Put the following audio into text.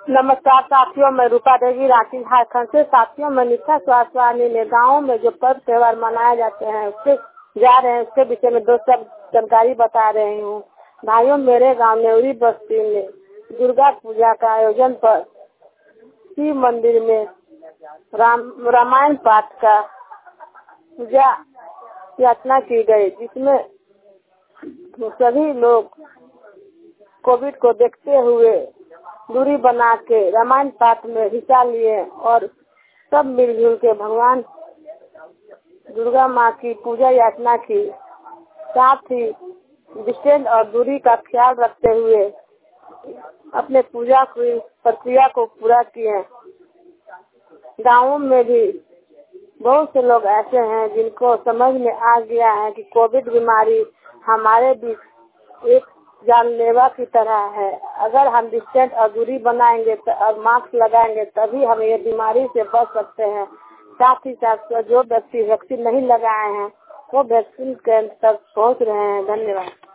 नमस्कार साथियों, मैं रूपा देवी रांची झारखंड से। साथियों, मैं निष्ठा स्वास्थ्य वाहिनी में गाँव में जो पर्व त्योहार मनाए जाते हैं उसके जा रहे हैं, उसके विषय में 2 शब्द जानकारी बता रही हूँ। भाइयों, मेरे गांव नेवरी बस्ती में दुर्गा पूजा का आयोजन पर शिव मंदिर में रामायण पाठ का पूजा याचना की गई, जिसमें सभी लोग कोविड को देखते हुए दूरी बना के रामायण पाठ में हिस्सा लिए और सब मिलजुल के भगवान दुर्गा माँ की पूजा याचना की। साथ ही डिस्टेंस और दूरी का ख्याल रखते हुए अपने पूजा की प्रक्रिया को पूरा किए। गाँव में भी बहुत से लोग ऐसे हैं जिनको समझ में आ गया है कि कोविड बीमारी हमारे बीच एक जानलेवा की तरह है। अगर हम डिस्टेंस और दूरी बनाएंगे और मास्क लगाएंगे तभी हम ये बीमारी से बच सकते हैं। साथ ही साथ जो व्यक्ति वैक्सीन नहीं लगाए हैं वो वैक्सीन केंद्र तक पहुंच रहे हैं। धन्यवाद।